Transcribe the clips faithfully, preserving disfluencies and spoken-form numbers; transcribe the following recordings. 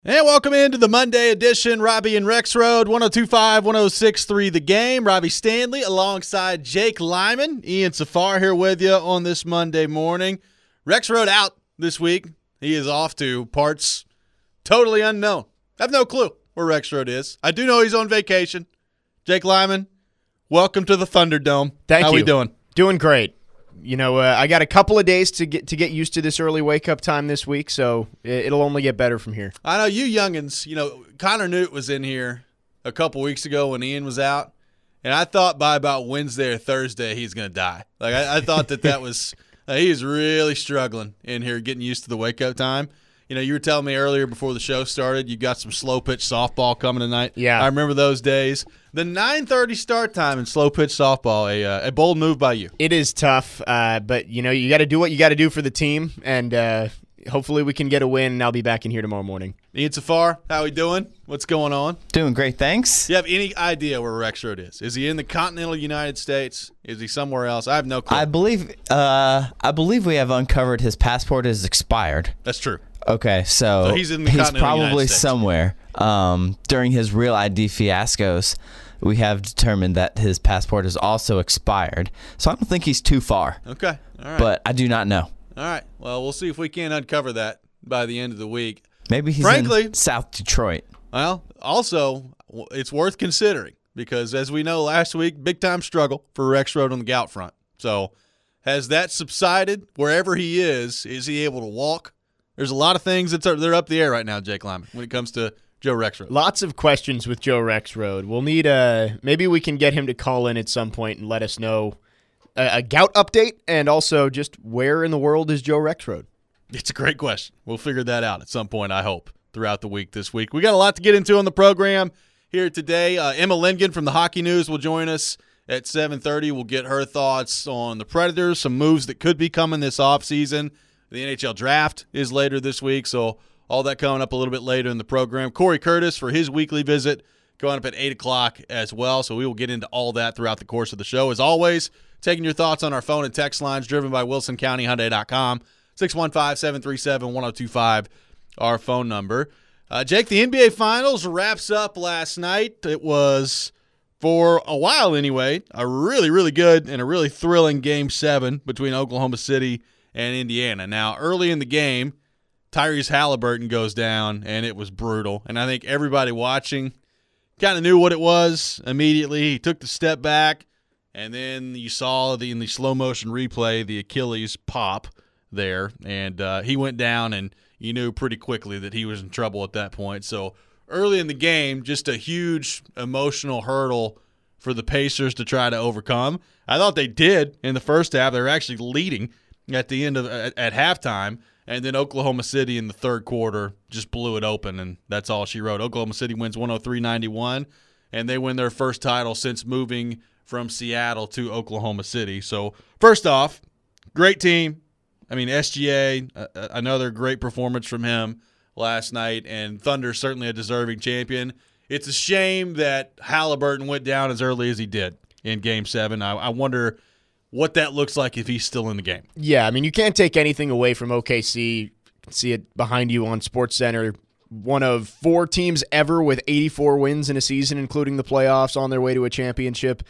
And welcome into the Monday edition, Robbie and Rex Road, one oh two point five, one oh six point three The Game. Robbie Stanley alongside Jake Lyman. Ian Safar here with you on this Monday morning. Rex Road out this week. He is off to parts totally unknown. I have no clue where Rex Road is. I do know he's on vacation. Jake Lyman, welcome to the Thunderdome. Thank How you. we doing? Doing great. You know, uh, I got a couple of days to get to get used to this early wake-up time this week, so it, it'll only get better from here. I know you youngins, you know, Connor Newt was in here a couple weeks ago when Ian was out, and I thought by about Wednesday or Thursday he's going to die. Like, I, I thought that that was uh, – he is really struggling in here getting used to the wake-up time. You know, you were telling me earlier before the show started you got some slow-pitch softball coming tonight. Yeah. I remember those days. The nine thirty start time in slow-pitch softball, a, uh, a bold move by you. It is tough, uh, but, you know, you got to do what you got to do for the team, and uh, hopefully we can get a win, and I'll be back in here tomorrow morning. Ian Safar, how we doing? What's going on? Doing great, thanks. Do you have any idea where Rex Road is? Is he in the continental United States? Is he somewhere else? I have no clue. I believe uh, I believe we have uncovered his passport is expired. That's true. Okay, so, So he's in the he's continental probably United States. somewhere. Um, during his Real I D fiascos, we have determined that his passport is also expired. So I don't think he's too far, Okay. All right. but I do not know. All right. Well, we'll see if we can uncover that by the end of the week. Maybe he's Frankly- in South Detroit. Well, also, w- it's worth considering because, as we know, last week, big-time struggle for Rex Road on the gout front. So has that subsided? Wherever he is, is he able to walk? There's a lot of things that are they're up the air right now, Jake Lyman, when it comes to Joe Rexroad. Lots of questions with Joe Rexroad. We'll need a – maybe we can get him to call in at some point and let us know a, a gout update and also just where in the world is Joe Rexroad? It's a great question. We'll figure that out at some point, I hope, throughout the week this week. We got a lot to get into on the program here today. Uh, Emma Lingen from the Hockey News will join us at seven thirty. We'll get her thoughts on the Predators, some moves that could be coming this offseason. The N H L draft is later this week, so all that coming up a little bit later in the program. Corey Curtis for his weekly visit going up at eight o'clock as well, so we will get into all that throughout the course of the show. As always, taking your thoughts on our phone and text lines driven by Wilson County Hyundai dot com. six one five, seven three seven, one oh two five, our phone number. Uh, Jake, the N B A Finals wraps up last night. It was, for a while anyway, a really, really good and a really thrilling Game seven between Oklahoma City and Indiana. Now, early in the game, Tyrese Halliburton goes down, and it was brutal. And I think everybody watching kind of knew what it was immediately. He took the step back, and then you saw the in the slow-motion replay the Achilles pop there, and uh, he went down, and you knew pretty quickly that he was in trouble at that point. So early in the game, just a huge emotional hurdle for the Pacers to try to overcome. I thought they did in the first half. They were actually leading at the end of at, at halftime, and then Oklahoma City in the third quarter just blew it open, and that's all she wrote. Oklahoma City wins one oh three ninety-one, and they win their first title since moving from Seattle to Oklahoma City. So first off, great team. I mean, S G A, uh, another great performance from him last night, and Thunder certainly a deserving champion. It's a shame that Halliburton went down as early as he did in Game seven. I, I wonder what that looks like if he's still in the game. Yeah, I mean, you can't take anything away from O K C. You can see it behind you on SportsCenter. One of four teams ever with eighty-four wins in a season, including the playoffs, on their way to a championship.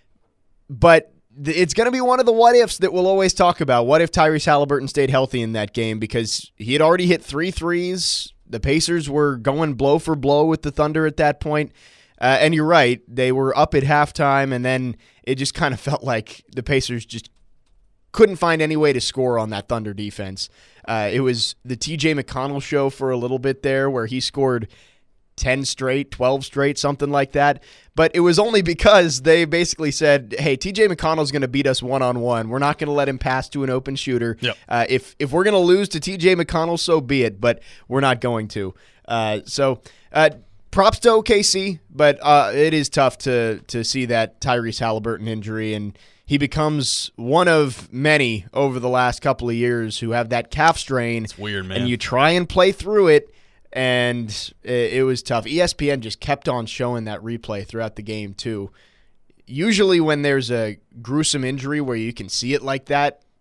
But it's going to be one of the what-ifs that we'll always talk about. What if Tyrese Halliburton stayed healthy in that game? Because he had already hit three threes. The Pacers were going blow for blow with the Thunder at that point. Uh, and you're right, they were up at halftime, and then it just kind of felt like the Pacers just couldn't find any way to score on that Thunder defense. Uh, it was the T J McConnell show for a little bit there where he scored ten straight, twelve straight, something like that. But it was only because they basically said, hey, T J McConnell's going to beat us one-on-one. We're not going to let him pass to an open shooter. Yep. Uh, if if we're going to lose to T J McConnell, so be it, but we're not going to. Uh, so uh, props to O K C, but uh, it is tough to to see that Tyrese Halliburton injury, and he becomes one of many over the last couple of years who have that calf strain. It's weird, man. And you try and play through it, and it, it was tough. E S P N just kept on showing that replay throughout the game, too. Usually when there's a gruesome injury where you can see it like that,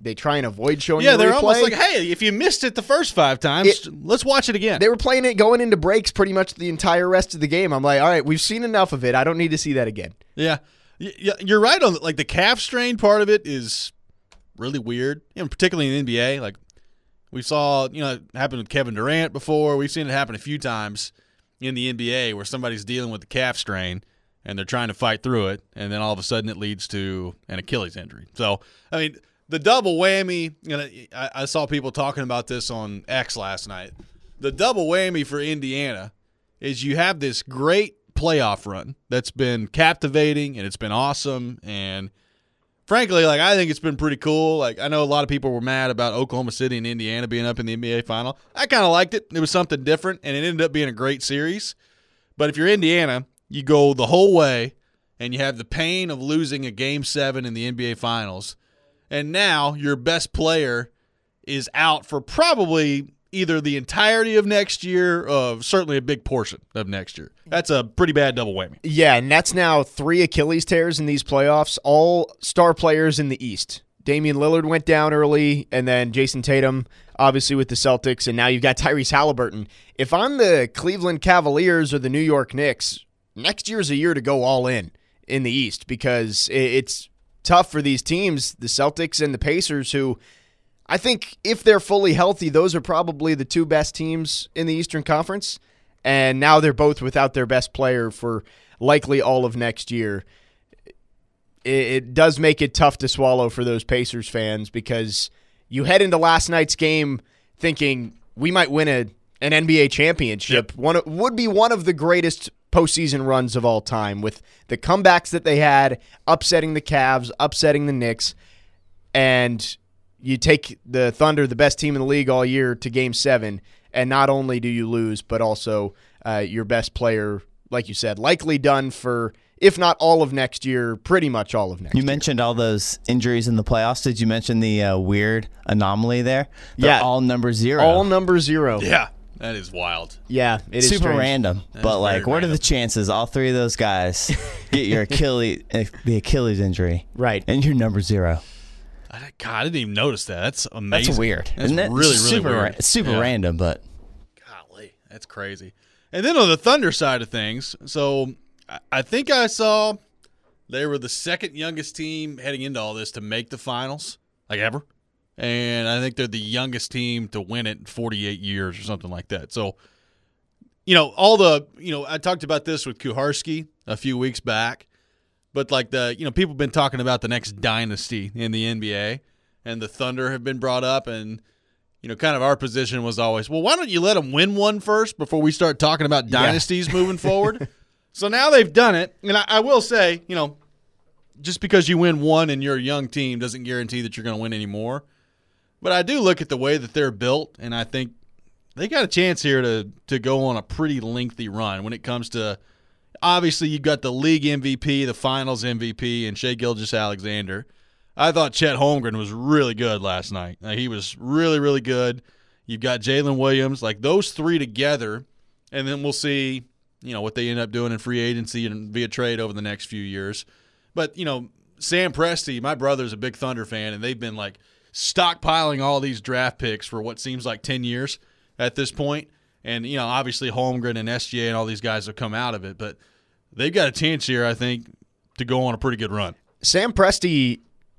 they try and avoid showing Yeah, the they're replay. almost like, hey, if you missed it the first five times, It- let's watch it again. They were playing it going into breaks pretty much the entire rest of the game. I'm like, all right, we've seen enough of it. I don't need to see that again. Yeah, Y- y- you're right on. Like the calf strain part of it is really weird, and particularly in the N B A. Like we saw, you know, it happened with Kevin Durant before. We've seen it happen a few times in the N B A where somebody's dealing with the calf strain and they're trying to fight through it, and then all of a sudden it leads to an Achilles injury. So, I mean, the double whammy. You know, I, I saw people talking about this on X last night. The double whammy for Indiana is you have this great playoff run that's been captivating and it's been awesome, and frankly, like I think it's been pretty cool. Like I know a lot of people were mad about Oklahoma City and Indiana being up in the N B A final. I kind of liked it. It was something different, and it ended up being a great series. But if you're Indiana, you go the whole way, and you have the pain of losing a Game seven in the N B A Finals, and now your best player is out for probably either the entirety of next year, or certainly a big portion of next year. That's a pretty bad double whammy. Yeah, and that's now three Achilles tears in these playoffs, all star players in the East. Damian Lillard went down early, and then Jason Tatum, obviously with the Celtics, and now you've got Tyrese Halliburton. If I'm the Cleveland Cavaliers or the New York Knicks, next year's a year to go all in in the East because it's tough for these teams, the Celtics and the Pacers, who I think if they're fully healthy, those are probably the two best teams in the Eastern Conference. And now they're both without their best player for likely all of next year. It, it does make it tough to swallow for those Pacers fans because you head into last night's game thinking we might win a, an N B A championship. Yep. One would be one of the greatest postseason runs of all time with the comebacks that they had, upsetting the Cavs, upsetting the Knicks, and you take the Thunder, the best team in the league all year, to Game seven, and not only do you lose, but also uh, your best player, like you said, likely done for, if not all of next year, pretty much all of next You year. mentioned all those injuries in the playoffs. Did you mention the uh, weird anomaly there? They're Yeah. all number zero. All number zero. Yeah, that is wild. Yeah, it is Super strange. random. That but is like, very what are random. the chances all three of those guys get your Achilles, uh, the Achilles injury, Right. and you're number zero? I, God, I didn't even notice that. That's amazing. That's weird. That's Isn't it? really, really super, weird. ra- super Yeah. random, but Golly, that's crazy. And then on the Thunder side of things, so I- I think I saw they were the second youngest team heading into all this to make the finals, like ever. And I think they're the youngest team to win it in forty-eight years or something like that. So, you know, all the, you know, I talked about this with Kuharski a few weeks back, but like the, you know, people have been talking about the next dynasty in the N B A, and the Thunder have been brought up, and you know, kind of our position was always, well, why don't you let them win one first before we start talking about dynasties moving forward? So now they've done it, and I, I will say, you know, just because you win one and you're a young team doesn't guarantee that you're going to win any more. But I do look at the way that they're built, and I think they got a chance here to to go on a pretty lengthy run when it comes to, obviously, you've got the league M V P, the finals M V P, and Shai Gilgeous-Alexander. I thought Chet Holmgren was really good last night. Uh, he was really, really good. You've got Jalen Williams. Like, those three together, and then we'll see, you know, what they end up doing in free agency and via trade over the next few years. But, you know, Sam Presti, my brother's a big Thunder fan, and they've been, like, stockpiling all these draft picks for what seems like ten years at this point. And, you know, obviously Holmgren and S G A and all these guys have come out of it. But they've got a chance here, I think, to go on a pretty good run. Sam Presti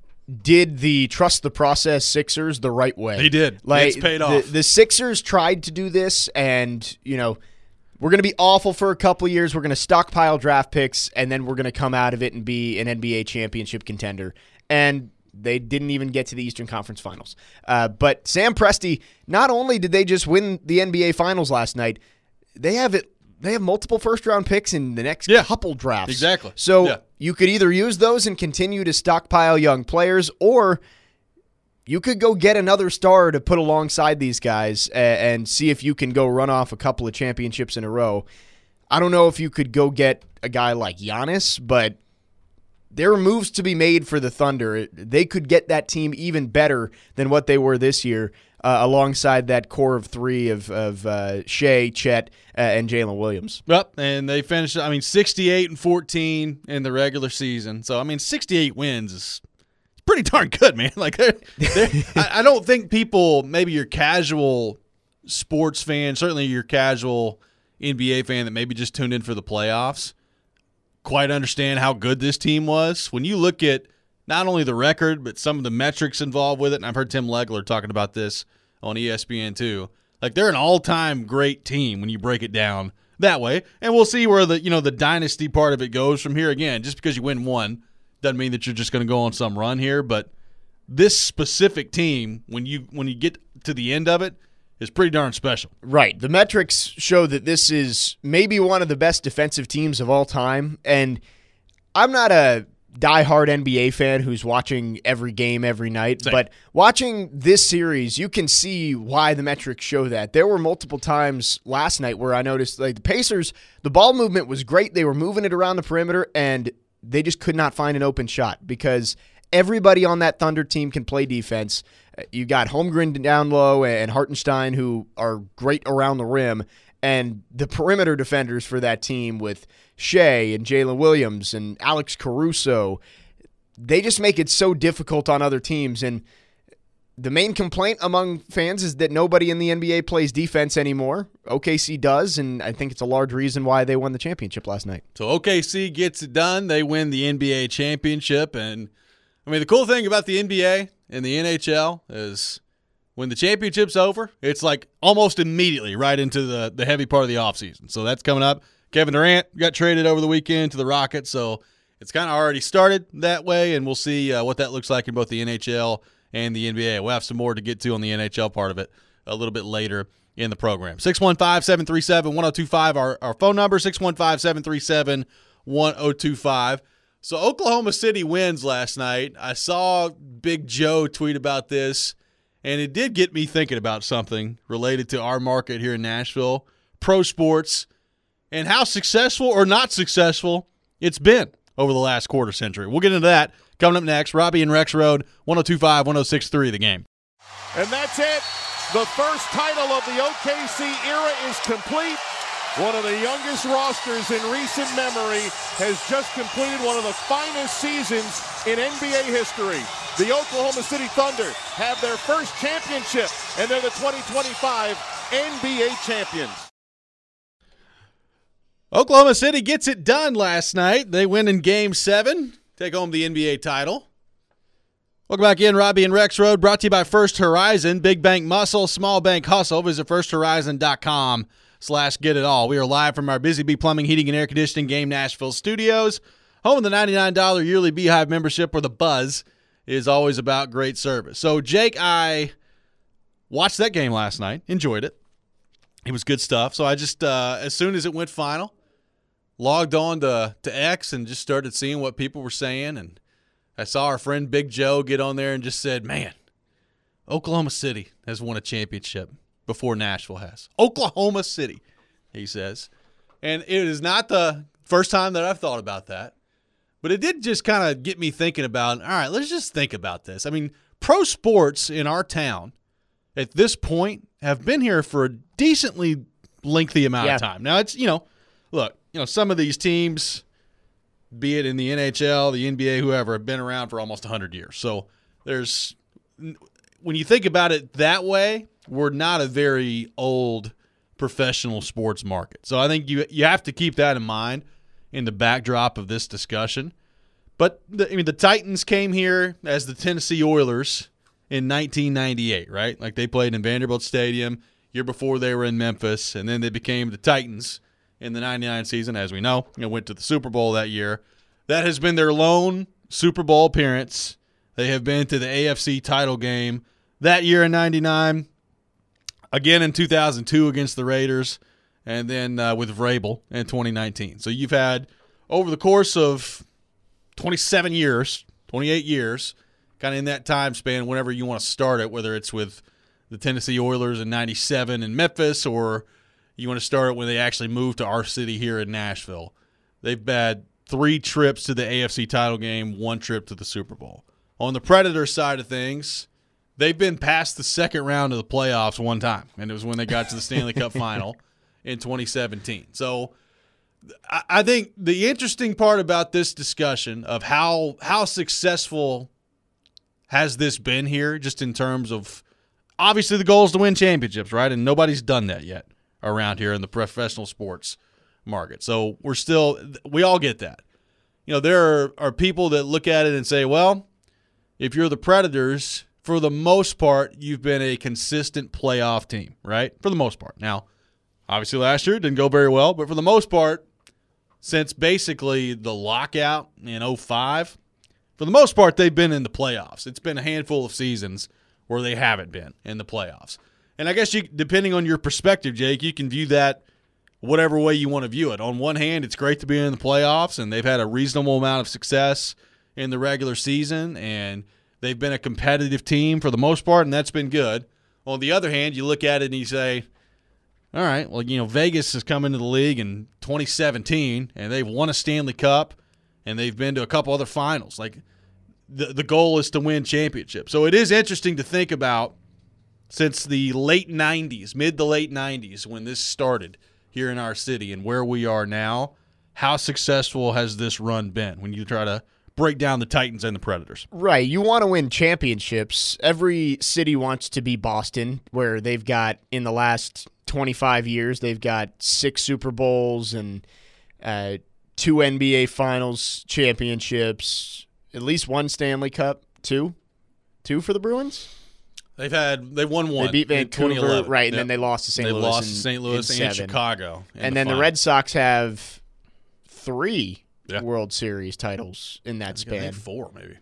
did the trust the process Sixers the right way. He did. Like, It's paid the, off. The Sixers tried to do this, and, you know, we're going to be awful for a couple of years. We're going to stockpile draft picks, and then we're going to come out of it and be an N B A championship contender. And they didn't even get to the Eastern Conference Finals. Uh, but Sam Presti, not only did they just win the N B A Finals last night, they have it. They have multiple first-round picks in the next Yeah, couple drafts. exactly. So Yeah. you could either use those and continue to stockpile young players, or you could go get another star to put alongside these guys and, and see if you can go run off a couple of championships in a row. I don't know if you could go get a guy like Giannis, but there are moves to be made for the Thunder. They could get that team even better than what they were this year, uh, alongside that core of three of, of uh, Shai, Chet, uh, and Jalen Williams. Yep, and they finished, I mean, sixty-eight and fourteen in the regular season. So, I mean, sixty-eight wins is pretty darn good, man. Like, they're, they're, I, I don't think people, maybe your casual sports fan, certainly your casual N B A fan that maybe just tuned in for the playoffs, quite understand how good this team was. When you look at not only the record, but some of the metrics involved with it, and I've heard Tim Legler talking about this on E S P N too. Like, they're an all-time great team when you break it down that way. And we'll see where the, you know, the dynasty part of it goes from here. Again, just because you win one doesn't mean that you're just going to go on some run here, but this specific team, when you when you get to the end of it, is pretty darn special. Right. The metrics show that this is maybe one of the best defensive teams of all time, and I'm not a diehard N B A fan who's watching every game every night, Same. But watching this series, you can see why the metrics show that. There were multiple times last night where I noticed, like, the Pacers, the ball movement was great. They were moving it around the perimeter, and they just could not find an open shot because everybody on that Thunder team can play defense. You got Holmgren down low and Hartenstein, who are great around the rim, and the perimeter defenders for that team with Shea and Jalen Williams and Alex Caruso, they just make it so difficult on other teams. And the main complaint among fans is that nobody in the N B A plays defense anymore. O K C does, and I think it's a large reason why they won the championship last night. So O K C gets it done. They win the N B A championship. And, I mean, the cool thing about the N B A and the N H L is when the championship's over, it's like almost immediately right into the, the heavy part of the offseason. So that's coming up. Kevin Durant got traded over the weekend to the Rockets, so it's kind of already started that way, and we'll see uh, what that looks like in both the N H L and the N B A. We'll have some more to get to on the N H L part of it a little bit later in the program. six one five, seven three seven, one oh two five, our, our phone number, six one five, seven three seven, one oh two five. So Oklahoma City wins last night. I saw Big Joe tweet about this, and it did get me thinking about something related to our market here in Nashville, pro sports, and how successful or not successful it's been over the last quarter century. We'll get into that coming up next. Robbie and Rex Road, one oh two five, one oh six three, The Game. And that's it. The first title of the O K C era is complete. One of the youngest rosters in recent memory has just completed one of the finest seasons in N B A history. The Oklahoma City Thunder have their first championship, and they're the twenty twenty-five N B A champions. Oklahoma City gets it done last night. They win in Game seven, take home the N B A title. Welcome back in, Robbie and Rex Road, brought to you by First Horizon. Big bank muscle, small bank hustle. Visit first horizon dot com slash get it all. We are live from our Busy Bee Plumbing, Heating, and Air Conditioning Game Nashville studios. Home of the ninety-nine dollars yearly Beehive membership, where the buzz is always about great service. So, Jake, I watched that game last night, enjoyed it. It was good stuff. So I just, uh, as soon as it went final, logged on to, to X and just started seeing what people were saying. And I saw our friend Big Joe get on there and just said, man, Oklahoma City has won a championship before Nashville has. Oklahoma City, he says. And it is not the first time that I've thought about that. But it did just kind of get me thinking about, all right, let's just think about this. I mean, pro sports in our town at this point have been here for a decently lengthy amount yeah. of time. Now, it's, you know, look, you know, some of these teams, be it in the N H L, the N B A, whoever, have been around for almost one hundred years. So there's, when you think about it that way, we're not a very old professional sports market. So I think you you have to keep that in mind in the backdrop of this discussion. But, the, I mean, the Titans came here as the Tennessee Oilers in nineteen ninety-eight, right? Like, they played in Vanderbilt Stadium year before they were in Memphis, and then they became the Titans in the ninety-nine season, as we know, and went to the Super Bowl that year. That has been their lone Super Bowl appearance. They have been to the A F C title game that year in ninety-nine, again in two thousand two against the Raiders, and then uh, with Vrabel in twenty nineteen. So you've had, over the course of twenty-seven years, twenty-eight years, kind of in that time span, whenever you want to start it, whether it's with the Tennessee Oilers in ninety-seven in Memphis, or you want to start it when they actually moved to our city here in Nashville. They've had three trips to the A F C title game, one trip to the Super Bowl. On the Predators side of things, they've been past the second round of the playoffs one time, and it was when they got to the Stanley Cup final in twenty seventeen. So I think the interesting part about this discussion of how how successful has this been here just in terms of obviously the goal is to win championships, right? And nobody's done that yet around here in the professional sports market. So we're still – we all get that. You know, there are, are people that look at it and say, well, if you're the Predators, for the most part, you've been a consistent playoff team, right? For the most part. Now, obviously last year it didn't go very well, but for the most part, since basically the lockout in oh five, for the most part, they've been in the playoffs. It's been a handful of seasons where they haven't been in the playoffs. And I guess you, depending on your perspective, Jake, you can view that whatever way you want to view it. On one hand, it's great to be in the playoffs, and they've had a reasonable amount of success in the regular season, and they've been a competitive team for the most part, and that's been good. On the other hand, you look at it and you say, all right, well, you know, Vegas has come into the league in twenty seventeen, and they've won a Stanley Cup, and they've been to a couple other finals. Like, the, the goal is to win championships. So it is interesting to think about since the late nineties, mid to late nineties, when this started here in our city and where we are now, how successful has this run been when you try to break down the Titans and the Predators? Right. You want to win championships. Every city wants to be Boston, where they've got, in the last twenty-five years, they've got six Super Bowls and uh, two N B A Finals championships, at least one Stanley Cup, two, two for the Bruins. They've had they won one. They beat Vancouver, right, and yep. then they lost to Saint they Louis. They lost in, to Saint Louis and seven. Chicago, and the then final. the Red Sox have three yeah. World Series titles in that span. I think four, maybe.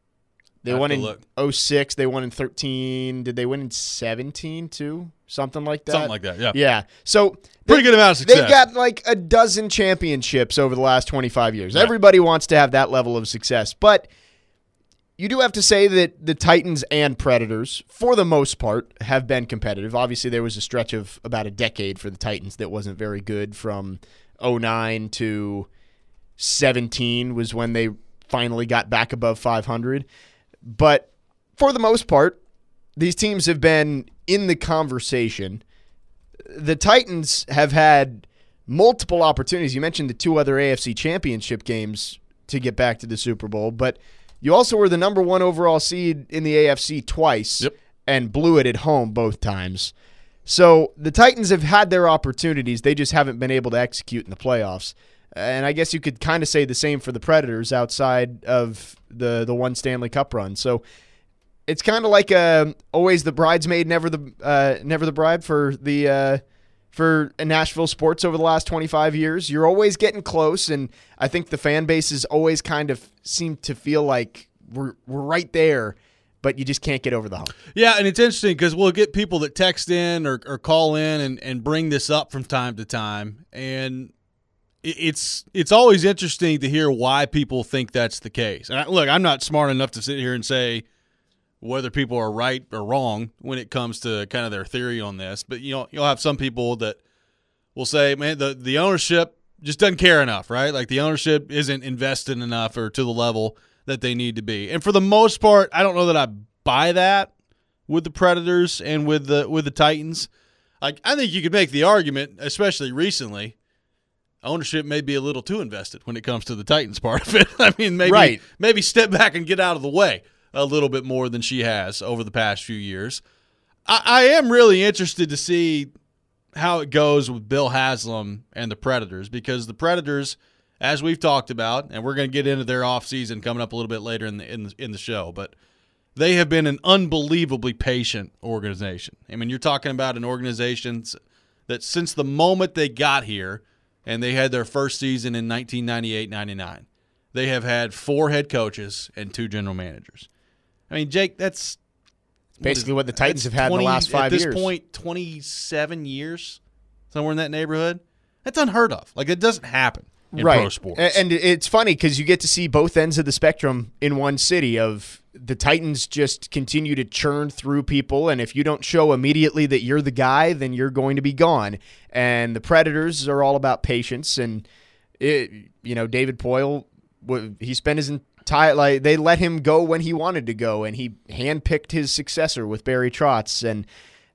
They won in oh six. They won in thirteen. Did they win in seventeen too? Something like that. Something like that. Yeah. Yeah. So pretty good amount of success. They've got like a dozen championships over the last twenty-five years. Right. Everybody wants to have that level of success, but you do have to say that the Titans and Predators, for the most part, have been competitive. Obviously, there was a stretch of about a decade for the Titans that wasn't very good. From oh nine to seventeen was when they finally got back above five hundred. But for the most part, these teams have been in the conversation. The Titans have had multiple opportunities. You mentioned the two other A F C championship games to get back to the Super Bowl, but you also were the number one overall seed in the A F C twice yep. and blew it at home both times. So the Titans have had their opportunities. They just haven't been able to execute in the playoffs. And I guess you could kind of say the same for the Predators outside of the the one Stanley Cup run. So it's kind of like a, always the bridesmaid, never the uh, never the bride for the uh, for Nashville sports over the last twenty-five years. You're always getting close, and I think the fan bases always kind of seem to feel like we're we're right there, but you just can't get over the hump. Yeah, and it's interesting because we'll get people that text in or, or call in and, and bring this up from time to time, and it's it's always interesting to hear why people think that's the case. And I, look, I'm not smart enough to sit here and say whether people are right or wrong when it comes to kind of their theory on this, but you know, you'll have some people that will say, man, the, the ownership just doesn't care enough, right? Like the ownership isn't invested enough or to the level that they need to be. And for the most part, I don't know that I buy that with the Predators and with the with the Titans. Like I think you could make the argument, especially recently, ownership may be a little too invested when it comes to the Titans part of it. I mean, maybe right. maybe step back and get out of the way a little bit more than she has over the past few years. I, I am really interested to see how it goes with Bill Haslam and the Predators, because the Predators, as we've talked about, and we're going to get into their offseason coming up a little bit later in the, in the in the show, but they have been an unbelievably patient organization. I mean, you're talking about an organization that since the moment they got here and they had their first season in nineteen ninety-eight ninety-nine, they have had four head coaches and two general managers. I mean, Jake, that's basically what, is, what the Titans have had twenty, in the last five years. years. At this point, twenty-seven years, somewhere in that neighborhood. That's unheard of. Like, it doesn't happen in right. pro sports. And it's funny because you get to see both ends of the spectrum in one city. Of the Titans just continue to churn through people, and if you don't show immediately that you're the guy, then you're going to be gone. And the Predators are all about patience. And it, you know, David Poile, he spent his entire like they let him go when he wanted to go, and he handpicked his successor with Barry Trotz. And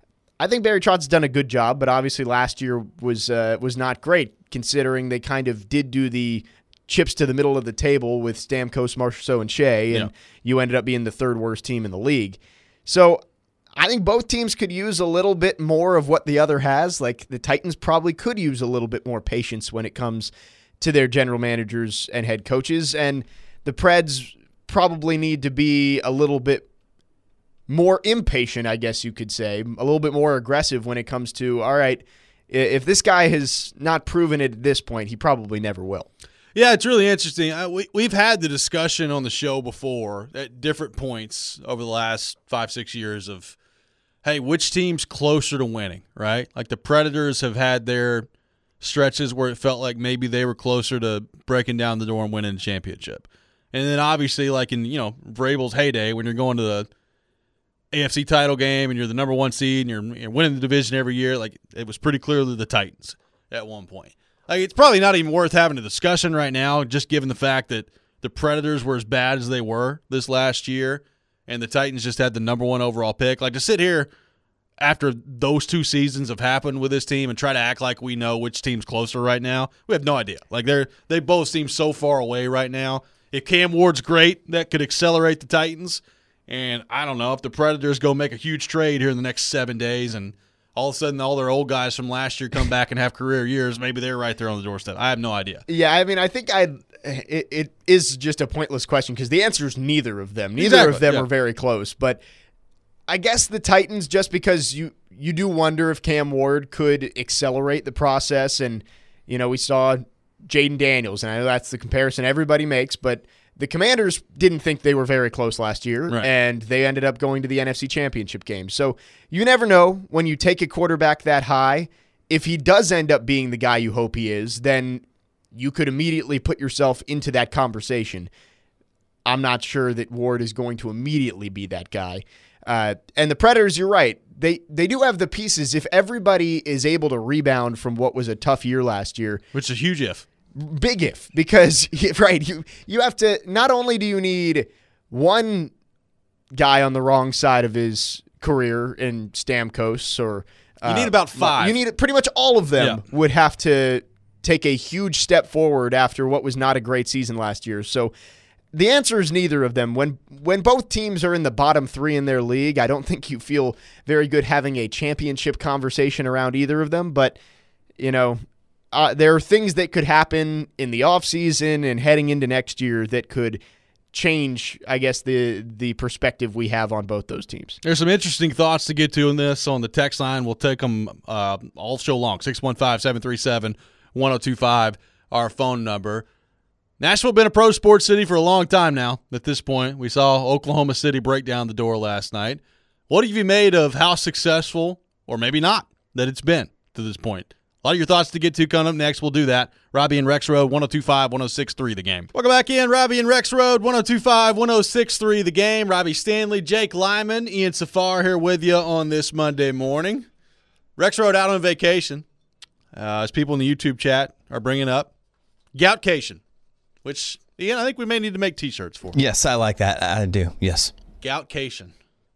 I think Barry Trotz has done a good job, but obviously last year was uh, was not great, considering they kind of did do the chips to the middle of the table with Stamkos, Marchessault, and Shea, and yeah. you ended up being the third worst team in the league. So I think both teams could use a little bit more of what the other has. Like the Titans probably could use a little bit more patience when it comes to their general managers and head coaches, and the Preds probably need to be a little bit more impatient, I guess you could say, a little bit more aggressive when it comes to, all right, if this guy has not proven it at this point, he probably never will. Yeah, it's really interesting. I, we, we've had the discussion on the show before at different points over the last five, six years of, hey, which team's closer to winning, right? Like the Predators have had their stretches where it felt like maybe they were closer to breaking down the door and winning the championship. And then obviously like in, you know, Vrabel's heyday when you're going to the A F C title game and you're the number one seed and you're, you're winning the division every year, like it was pretty clearly the Titans at one point. Like it's probably not even worth having a discussion right now, just given the fact that the Predators were as bad as they were this last year and the Titans just had the number one overall pick. Like to sit here after those two seasons have happened with this team and try to act like we know which team's closer right now, we have no idea. Like they're they both seem so far away right now. If Cam Ward's great, that could accelerate the Titans. And I don't know if the Predators go make a huge trade here in the next seven days and all of a sudden all their old guys from last year come back and have career years, maybe they're right there on the doorstep. I have no idea. Yeah, I mean, I think I it, it is just a pointless question because the answer is neither of them. Neither Exactly, of them yeah. are very close. But I guess the Titans, just because you, you do wonder if Cam Ward could accelerate the process. And, you know, we saw Jaden Daniels, and I know that's the comparison everybody makes, but the Commanders didn't think they were very close last year, right. and they ended up going to the N F C Championship game. So you never know when you take a quarterback that high. If he does end up being the guy you hope he is, then you could immediately put yourself into that conversation. I'm not sure that Ward is going to immediately be that guy. Uh, and the Predators, you're right. They they do have the pieces. If everybody is able to rebound from what was a tough year last year. Which is a huge if. Big if, because, right, you you have to, not only do you need one guy on the wrong side of his career in Stamkos or You need about five. You need pretty much all of them Yeah. would have to take a huge step forward after what was not a great season last year. So the answer is neither of them. When when both teams are in the bottom three in their league, I don't think you feel very good having a championship conversation around either of them. But, you know, uh, there are things that could happen in the offseason and heading into next year that could change, I guess, the the perspective we have on both those teams. There's some interesting thoughts to get to in this on the text line. We'll take them uh, all show long. six one five, seven three seven, one oh two five, our phone number. Nashville been a pro sports city for a long time now at this point. We saw Oklahoma City break down the door last night. What have you made of how successful, or maybe not, that it's been to this point? A lot of your thoughts to get to coming up next. We'll do that. Robbie and Rex Road, one oh two five, one oh six three The Game. Welcome back in. Robbie and Rex Road, one oh two five, one oh six three The Game. Robbie Stanley, Jake Lyman, Ian Safar here with you on this Monday morning. Rex Road out on vacation, uh, as people in the YouTube chat are bringing up. Goutcation, which, Ian, I think we may need to make T-shirts for. Yes, I like that. I do. Yes. Goutcation.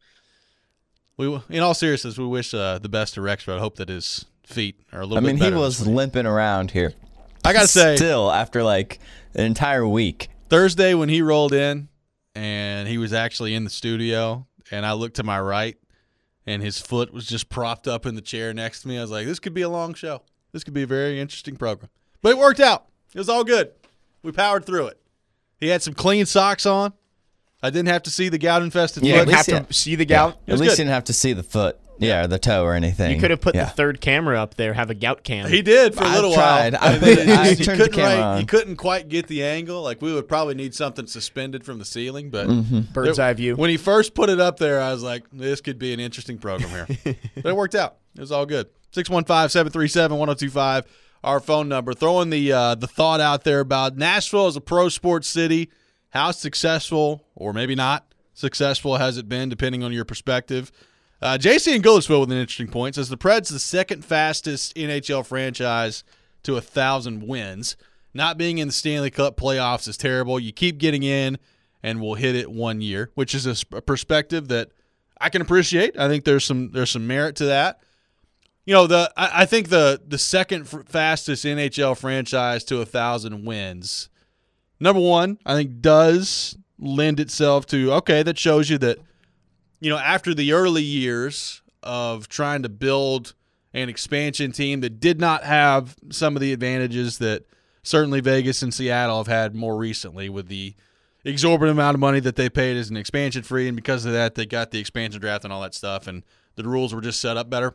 We, in all seriousness, we wish uh, the best to Rex Road. I hope that his feet are a little I bit mean, better. he was limping around here. I gotta say, still after like an entire week. Thursday when he rolled in and he was actually in the studio and I looked to my right and his foot was just propped up in the chair next to me. I was like, this could be a long show. This could be a very interesting program. But it worked out. It was all good. We powered through it. He had some clean socks on. I didn't have to see the gout-infested Yeah, You foot. didn't least have yeah. to see the gout. It was At least good. didn't have to see the foot. Yeah, or the toe or anything. You could have put yeah. the third camera up there, have a gout cam. He did for a I little tried. while. I And put- then I he turned the couldn't camera right- on. He couldn't quite get the angle. Like we would probably need something suspended from the ceiling. But Mm-hmm. Bird's eye view. when he first put it up there, I was like, this could be an interesting program here. But it worked out. It was all good. six one five, seven three seven, one oh two five, our phone number. Throwing the uh, the thought out there about Nashville as a pro sports city. How successful, or maybe not successful, has it been, depending on your perspective? Uh, J C in Goodlettsville with an interesting point says the Preds the second fastest N H L franchise to a thousand wins. Not being in the Stanley Cup playoffs is terrible. You keep getting in, and we'll hit it one year, which is a, sp- a perspective that I can appreciate. I think there's some there's some merit to that. You know, the I, I think the the second f- fastest N H L franchise to a thousand wins number one, I think does lend itself to, okay, that shows you that, you know, after the early years of trying to build an expansion team that did not have some of the advantages that certainly Vegas and Seattle have had more recently with the exorbitant amount of money that they paid as an expansion free, and because of that, they got the expansion draft and all that stuff, and the rules were just set up better.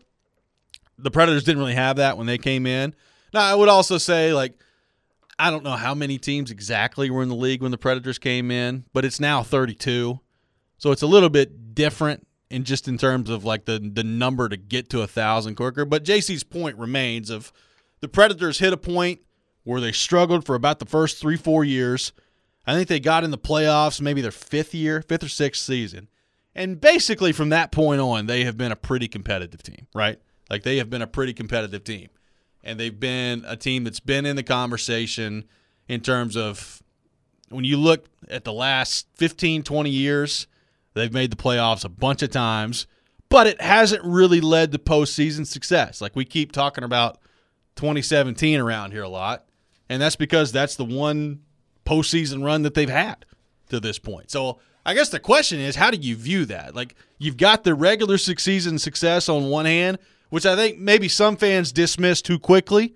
The Predators didn't really have that when they came in. Now, I would also say, like, I don't know how many teams exactly were in the league when the Predators came in, but it's now thirty-two. So it's a little bit different in just in terms of, like, the, the number to get to one thousand quicker. But J C's point remains of the Predators hit a point where they struggled for about the first three, four years. I think they got in the playoffs maybe their fifth year, fifth or sixth season. And basically from that point on, they have been a pretty competitive team, right? Like, they have been a pretty competitive team. And they've been a team that's been in the conversation in terms of when you look at the last fifteen, twenty years, they've made the playoffs a bunch of times, but it hasn't really led to postseason success. Like, we keep talking about twenty seventeen around here a lot, and that's because that's the one postseason run that they've had to this point. So I guess the question is, how do you view that? Like, you've got the regular season success on one hand, which I think maybe some fans dismiss too quickly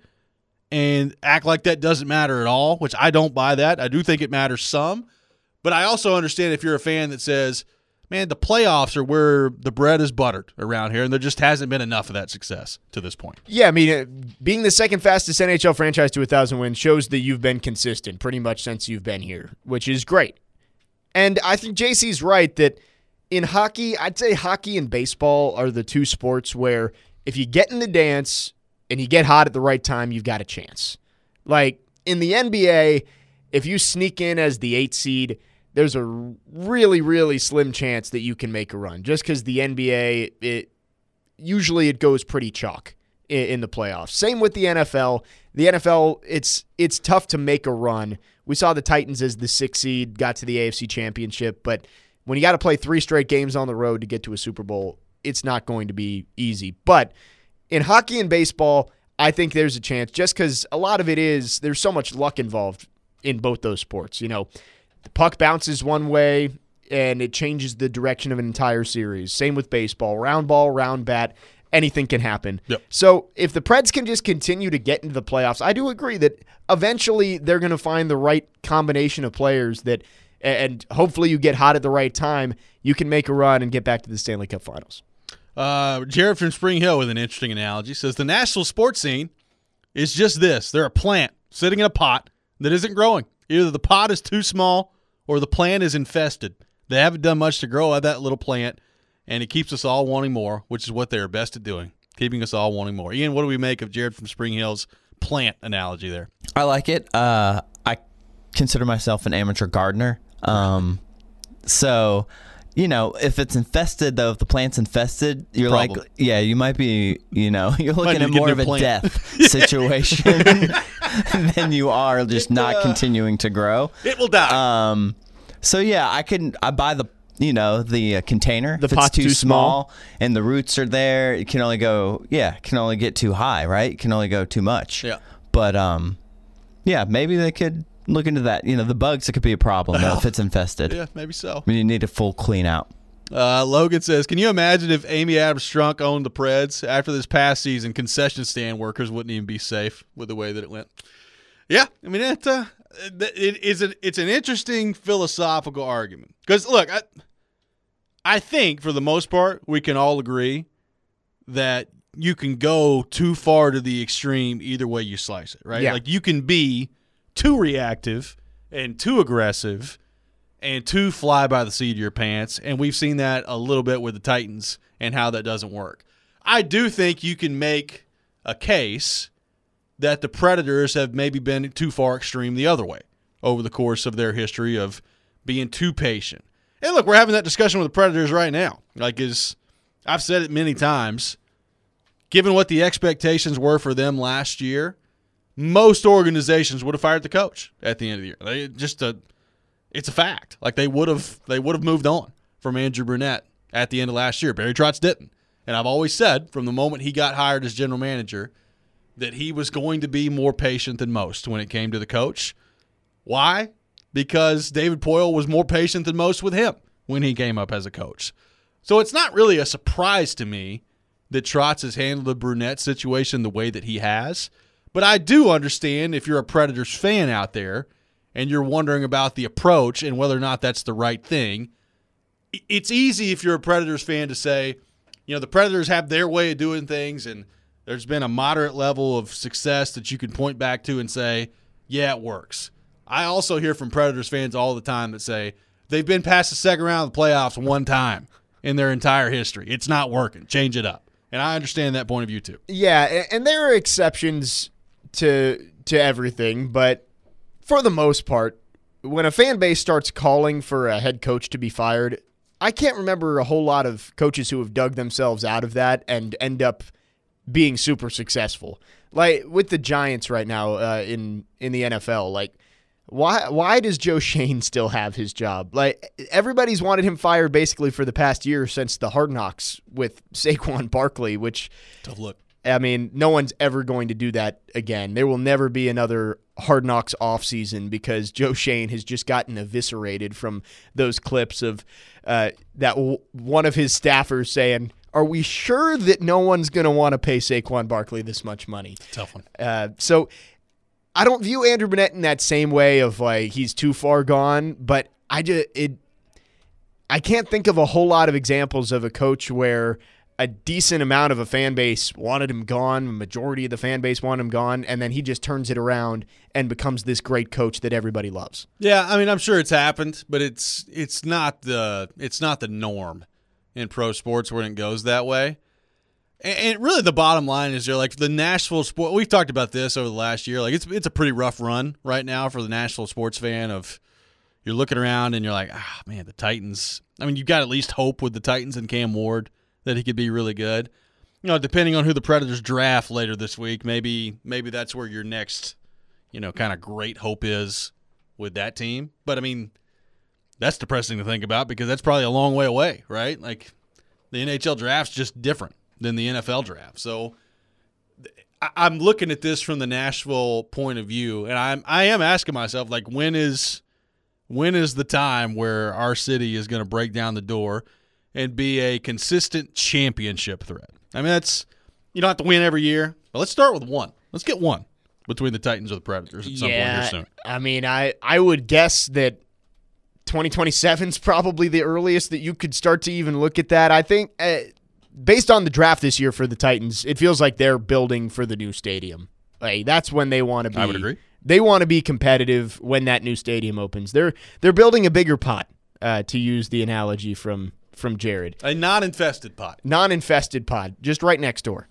and act like that doesn't matter at all, which I don't buy that. I do think it matters some. But I also understand if you're a fan that says, man, the playoffs are where the bread is buttered around here, and there just hasn't been enough of that success to this point. Yeah, I mean, uh, being the second fastest N H L franchise to one thousand wins shows that you've been consistent pretty much since you've been here, which is great. And I think J C's right that in hockey, I'd say hockey and baseball are the two sports where if you get in the dance and you get hot at the right time, you've got a chance. Like, in the N B A, if you sneak in as the eighth seed, there's a really, really slim chance that you can make a run. Just because the N B A, it usually it goes pretty chalk in, in the playoffs. Same with the N F L. The N F L, it's it's tough to make a run. We saw the Titans as the sixth seed, got to the A F C Championship, but when you got to play three straight games on the road to get to a Super Bowl, it's not going to be easy. But in hockey and baseball, I think there's a chance just because a lot of it is there's so much luck involved in both those sports. You know, the puck bounces one way and it changes the direction of an entire series. Same with baseball. Round ball, round bat, anything can happen. Yep. So if the Preds can just continue to get into the playoffs, I do agree that eventually they're going to find the right combination of players that, and hopefully you get hot at the right time, you can make a run and get back to the Stanley Cup Finals. Uh, Jared from Spring Hill with an interesting analogy says the national sports scene is just this. They're a plant sitting in a pot that isn't growing. Either the pot is too small or the plant is infested. They haven't done much to grow out that little plant, and it keeps us all wanting more, which is what they're best at doing, keeping us all wanting more. Ian, what do we make of Jared from Spring Hill's plant analogy there? I like it. Uh, I consider myself an amateur gardener. Um, so, you know, if it's infested, though, if the plant's infested, you're Problem. like, yeah, you might be, you know, you're looking Might at need to more get of a a new plant. death situation than you are just It, not uh, continuing to grow. It will die. Um, so yeah, I can I buy the you know the uh, container. The if it's pot's too, too small, small. and the roots are there. It can only go yeah, it can only get too high, right? It can only go too much. Yeah. But um, yeah, maybe they could look into that. You know, the bugs it could be a problem though, if it's infested. Yeah, maybe so. I mean, you need a full clean out. Uh, Logan says, can you imagine if Amy Adams Strunk owned the Preds after this past season? Concession stand workers wouldn't even be safe with the way that it went. Yeah, I mean, it, uh, it is an, it's an interesting philosophical argument. Because, look, I, I think for the most part, we can all agree that you can go too far to the extreme either way you slice it, right? Yeah. Like, you can be too reactive and too aggressive and too fly by the seat of your pants, and we've seen that a little bit with the Titans and how that doesn't work. I do think you can make a case that the Predators have maybe been too far extreme the other way over the course of their history of being too patient. And look, we're having that discussion with the Predators right now. Like, as I've said it many times, given what the expectations were for them last year, most organizations would have fired the coach at the end of the year. They just a, it's a fact. Like, they would have they would have moved on from Andrew Brunette at the end of last year. Barry Trotz didn't. And I've always said from the moment he got hired as general manager that he was going to be more patient than most when it came to the coach. Why? because David Poile was more patient than most with him when he came up as a coach. So it's not really a surprise to me that Trotz has handled the Brunette situation the way that he has. But I do understand if you're a Predators fan out there and you're wondering about the approach and whether or not that's the right thing. It's easy if you're a Predators fan to say, you know, the Predators have their way of doing things and there's been a moderate level of success that you can point back to and say, yeah, it works. I also hear from Predators fans all the time that say they've been past the second round of the playoffs one time in their entire history. It's not working. Change it up. And I understand that point of view too. Yeah, and there are exceptions to to everything, but for the most part, when a fan base starts calling for a head coach to be fired, I can't remember a whole lot of coaches who have dug themselves out of that and end up being super successful. Like with the Giants right now uh, in in the N F L, like why why does Joe Shane still have his job? Like everybody's wanted him fired basically for the past year since the Hard Knocks with Saquon Barkley, which tough look. I mean, no one's ever going to do that again. There will never be another Hard Knocks offseason because Joe Shane has just gotten eviscerated from those clips of uh, that w- one of his staffers saying, are we sure that no one's going to want to pay Saquon Barkley this much money? Tough one. Uh, so I don't view Andrew Brunette in that same way of like he's too far gone, but I just it I can't think of a whole lot of examples of a coach where a decent amount of a fan base wanted him gone, a majority of the fan base wanted him gone, and then he just turns it around and becomes this great coach that everybody loves. Yeah, I mean, I'm sure it's happened, but it's it's not the it's not the norm in pro sports when it goes that way. And, and really, the bottom line is, you're like the Nashville sport. We've talked about this over the last year. Like it's it's a pretty rough run right now for the Nashville sports fan. Of you're looking around and you're like, ah, man, the Titans. I mean, you've got at least hope with the Titans and Cam Ward that he could be really good. You know, depending on who the Predators draft later this week, maybe maybe that's where your next, you know, kind of great hope is with that team. But, I mean, that's depressing to think about because that's probably a long way away, right? Like, the N H L draft's just different than the N F L draft. So, I'm looking at this from the Nashville point of view, and I'm I am asking myself, like, when is when is the time where our city is going to break down the door and be a consistent championship threat? I mean, that's you don't have to win every year, but let's start with one. Let's get one between the Titans or the Predators at some yeah, point here soon. I mean, I, I would guess that twenty twenty-seven is probably the earliest that you could start to even look at that. I think uh, based on the draft this year for the Titans, it feels like they're building for the new stadium. Like, that's when they want to be. I would agree. They want to be competitive when that new stadium opens. They're they're building a bigger pot, uh, to use the analogy from from Jared. A non-infested pot. Non-infested pod, just right next door.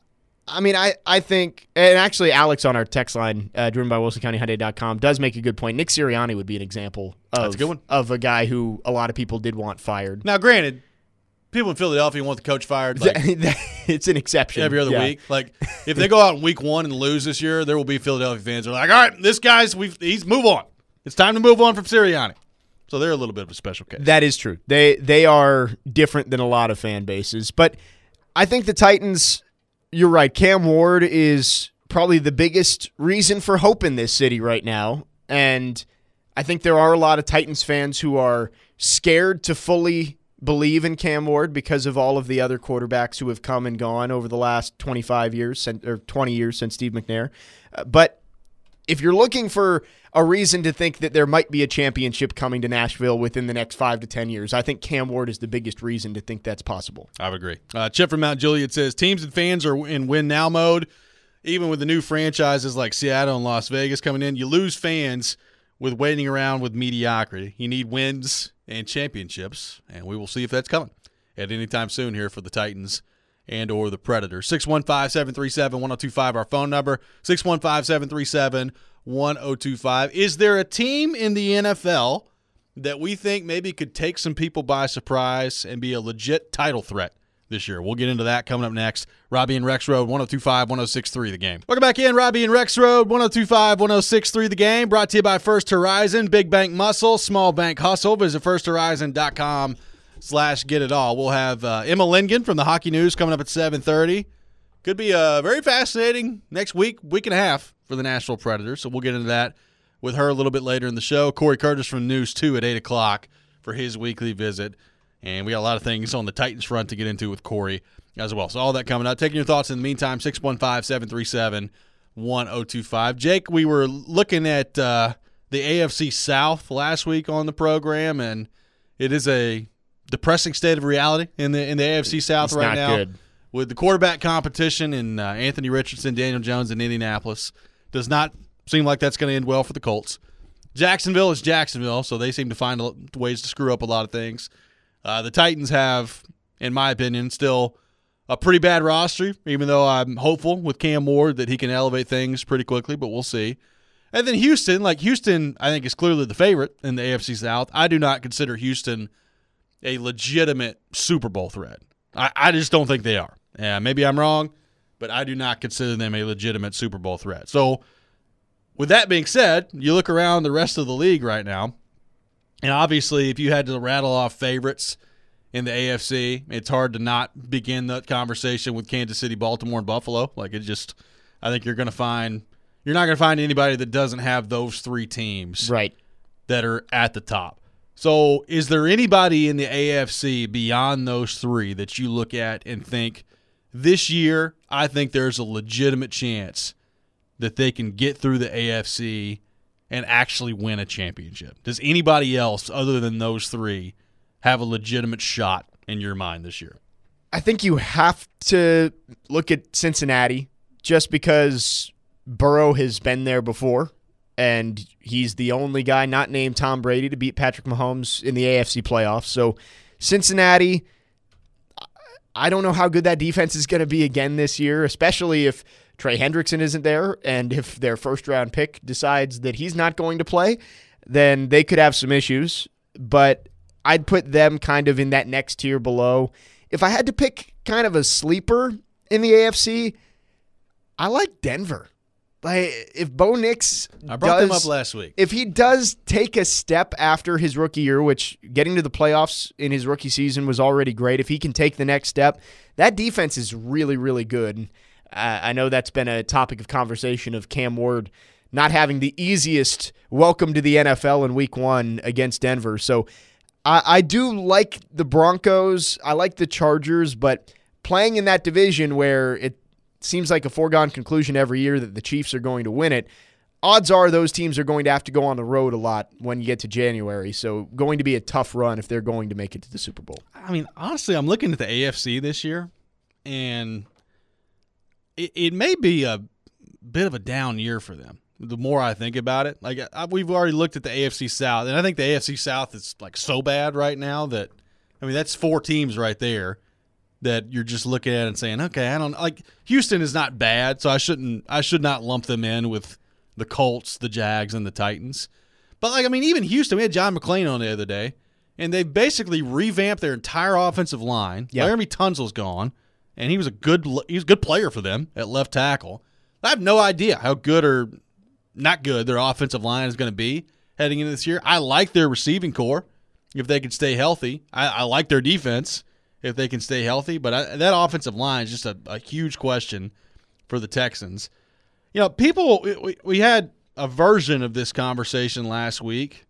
I mean, I, I think, and actually Alex on our text line, uh, driven by Wilson County Hyundai dot com, does make a good point. Nick Sirianni would be an example of, That's a good one. of a guy who a lot of people did want fired. Now, granted, people in Philadelphia want the coach fired like It's an exception. every other Yeah. week. Like, if they go out in week one and lose this year, there will be Philadelphia fans who are like, all right, this guy's, we've, he's move on. It's time to move on from Sirianni. So they're a little bit of a special case. That is true. They they are different than a lot of fan bases. But I think the Titans, you're right, Cam Ward is probably the biggest reason for hope in this city right now. And I think there are a lot of Titans fans who are scared to fully believe in Cam Ward because of all of the other quarterbacks who have come and gone over the last twenty-five years, or twenty years since Steve McNair. Uh, but if you're looking for a reason to think that there might be a championship coming to Nashville within the next five to ten years, I think Cam Ward is the biggest reason to think that's possible. I would agree. Uh, Chip from Mount Juliet says, teams and fans are in win-now mode. Even with the new franchises like Seattle and Las Vegas coming in, you lose fans with waiting around with mediocrity. You need wins and championships, and we will see if that's coming at any time soon here for the Titans and or the Predators. six one five, seven three seven, one oh two five, our phone number, six one five, seven three seven, one oh two five. Is there a team in the N F L that we think maybe could take some people by surprise and be a legit title threat this year? We'll get into that coming up next. Robbie and Rex Road, one oh two five, one oh six three The Game. Welcome back in. Robbie and Rex Road, one oh two five, one oh six three The Game. Brought to you by First Horizon. Big bank muscle, small bank hustle. Visit first horizon dot com slash get it all. We'll have uh, Emma Lingen from the Hockey News coming up at seven thirty. Could be a very fascinating next week, week and a half for the Nashville Predators. So we'll get into that with her a little bit later in the show. Corey Curtis from News two at eight o'clock for his weekly visit. And we got a lot of things on the Titans front to get into with Corey as well. So all that coming up. Taking your thoughts in the meantime, six one five, seven three seven, one oh two five. Jake, we were looking at uh, the A F C South last week on the program, and it is a depressing state of reality in the in the A F C South It's right not now. good. With the quarterback competition in uh, Anthony Richardson, Daniel Jones in Indianapolis. Does not seem like that's going to end well for the Colts. Jacksonville is Jacksonville, so they seem to find ways to screw up a lot of things. Uh, the Titans have, in my opinion, still a pretty bad roster, even though I'm hopeful with Cam Ward that he can elevate things pretty quickly, but we'll see. And then Houston, like Houston, I think is clearly the favorite in the A F C South. I do not consider Houston a legitimate Super Bowl threat. I, I just don't think they are. Yeah, maybe I'm wrong, but I do not consider them a legitimate Super Bowl threat. So with that being said, you look around the rest of the league right now, and obviously if you had to rattle off favorites in the A F C, it's hard to not begin that conversation with Kansas City, Baltimore, and Buffalo. Like it just, I think you're going to find, you're not going to find anybody that doesn't have those three teams Right. that are at the top. So is there anybody in the A F C beyond those three that you look at and think this year I think there's a legitimate chance that they can get through the A F C and actually win a championship? Does anybody else other than those three have a legitimate shot in your mind this year? I think you have to look at Cincinnati just because Burrow has been there before, and he's the only guy not named Tom Brady to beat Patrick Mahomes in the A F C playoffs. So Cincinnati, I don't know how good that defense is going to be again this year, especially if Trey Hendrickson isn't there, and if their first-round pick decides that he's not going to play, then they could have some issues. But I'd put them kind of in that next tier below. If I had to pick kind of a sleeper in the A F C, I like Denver. Like if Bo Nix I brought does, them up last week. If he does take a step after his rookie year, which getting to the playoffs in his rookie season was already great, if he can take the next step, that defense is really, really good. Uh, I know that's been a topic of conversation of Cam Ward not having the easiest welcome to the N F L in week one against Denver. So I, I do like the Broncos. I like the Chargers, but playing in that division where it seems like a foregone conclusion every year that the Chiefs are going to win it, odds are those teams are going to have to go on the road a lot when you get to January. So going to be a tough run if they're going to make it to the Super Bowl. I mean, honestly, I'm looking at the A F C this year, and it, it may be a bit of a down year for them. The more I think about it, like I, we've already looked at the A F C South, and I think the A F C South is like so bad right now that, I mean, that's four teams right there that you're just looking at and saying, okay, I don't like Houston is not bad, so I shouldn't I should not lump them in with the Colts, the Jags, and the Titans. But like I mean, even Houston, we had John McClain on the other day, and they basically revamped their entire offensive line. Yeah. Laramie Tunsil's gone, and he was a good he was a good player for them at left tackle. I have no idea how good or not good their offensive line is going to be heading into this year. I like their receiving core if they can stay healthy. I, I like their defense if they can stay healthy, but I, that offensive line is just a, a huge question for the Texans. You know, people, we, we had a version of this conversation last week,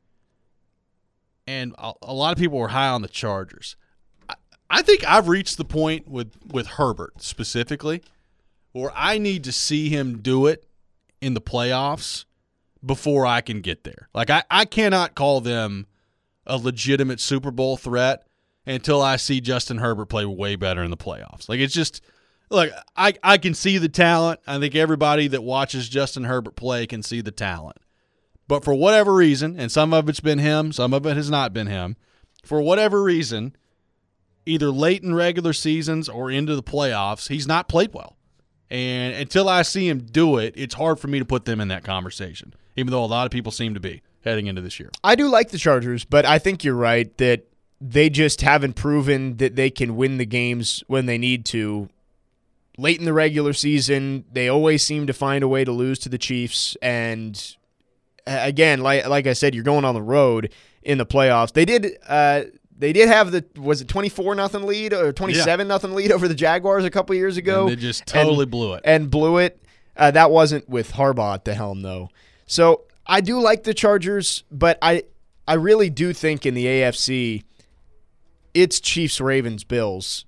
and a, a lot of people were high on the Chargers. I, I think I've reached the point with, with Herbert specifically where I need to see him do it in the playoffs before I can get there. Like, I, I cannot call them a legitimate Super Bowl threat until I see Justin Herbert play way better in the playoffs. Like, it's just, look, I, I can see the talent. I think everybody that watches Justin Herbert play can see the talent. But for whatever reason, and some of it's been him, some of it has not been him, for whatever reason, either late in regular seasons or into the playoffs, he's not played well. And until I see him do it, it's hard for me to put them in that conversation, even though a lot of people seem to be heading into this year. I do like the Chargers, but I think you're right that they just haven't proven that they can win the games when they need to. Late in the regular season, they always seem to find a way to lose to the Chiefs. And again, like like I said, you're going on the road in the playoffs. They did uh, they did have the was it twenty-four nothing lead or twenty-seven nothing lead over the Jaguars a couple years ago. And they just totally and, blew it. And blew it. Uh, that wasn't with Harbaugh at the helm, though. So I do like the Chargers, but I I really do think in the A F C, it's Chiefs, Ravens, Bills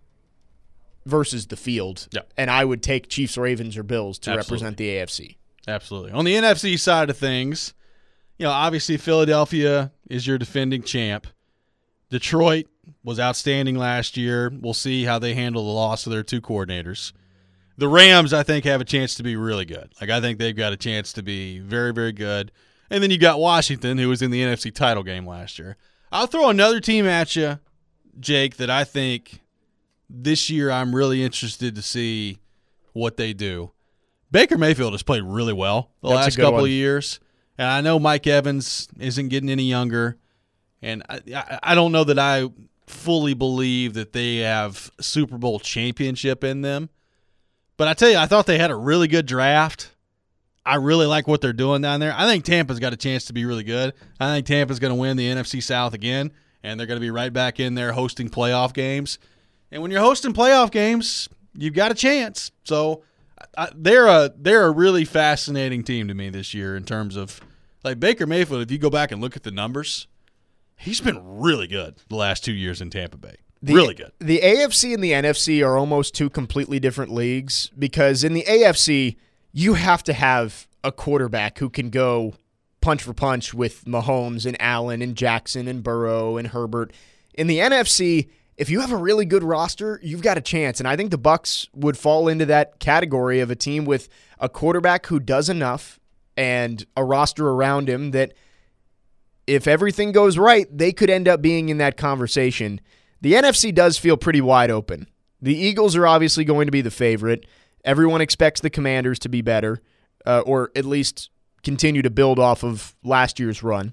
versus the field. Yeah. And I would take Chiefs, Ravens, or Bills to Absolutely. represent the A F C. Absolutely. On the N F C side of things, you know, obviously Philadelphia is your defending champ. Detroit was outstanding last year. We'll see how they handle the loss of their two coordinators. The Rams, I think, have a chance to be really good. Like, I think they've got a chance to be very, very good. And then you got Washington, who was in the N F C title game last year. I'll throw another team at you, Jake, that I think this year I'm really interested to see what they do. Baker Mayfield has played really well the That's a last good couple one. of years. And I know Mike Evans isn't getting any younger. And I, I, I don't know that I fully believe that they have Super Bowl championship in them. But I tell you, I thought they had a really good draft. I really like what they're doing down there. I think Tampa's got a chance to be really good. I think Tampa's going to win the N F C South again, and they're going to be right back in there hosting playoff games. And when you're hosting playoff games, you've got a chance. So I, they're a they're a really fascinating team to me this year in terms of, like, Baker Mayfield. If you go back and look at the numbers, he's been really good the last two years in Tampa Bay. The, really good. The A F C and the N F C are almost two completely different leagues because in the A F C, you have to have a quarterback who can go punch for punch with Mahomes and Allen and Jackson and Burrow and Herbert. In the N F C, if you have a really good roster, you've got a chance. And I think the Bucs would fall into that category of a team with a quarterback who does enough and a roster around him that if everything goes right, they could end up being in that conversation. The N F C does feel pretty wide open. The Eagles are obviously going to be the favorite. Everyone expects the Commanders to be better, uh, or at least continue to build off of last year's run.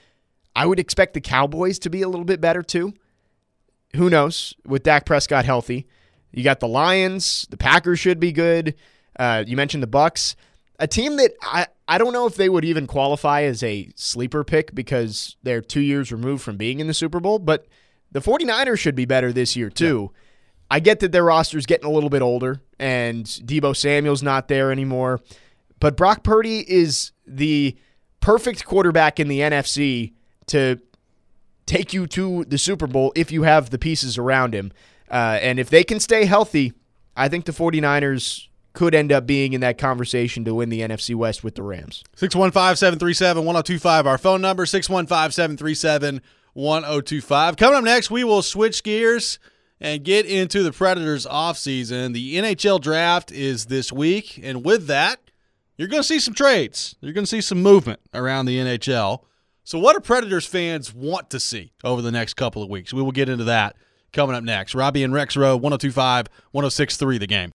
I would expect the Cowboys to be a little bit better too. Who knows? With Dak Prescott healthy. You got the Lions. The Packers should be good. Uh, you mentioned the Bucs. A team that I, I don't know if they would even qualify as a sleeper pick because they're two years removed from being in the Super Bowl, but the 49ers should be better this year too. Yeah. I get that their roster's getting a little bit older and Deebo Samuel's not there anymore, but Brock Purdy is the perfect quarterback in the N F C to take you to the Super Bowl if you have the pieces around him. Uh, and if they can stay healthy, I think the 49ers could end up being in that conversation to win the N F C West with the Rams. six one five, seven three seven, one oh two five, our phone number, six one five, seven three seven, one oh two five. Coming up next, we will switch gears and get into the Predators offseason. The N H L draft is this week, and with that, you're going to see some trades. You're going to see some movement around the N H L. So what do Predators fans want to see over the next couple of weeks? We will get into that coming up next. Robbie and Rex Road, one oh two five, one oh six three, The Game.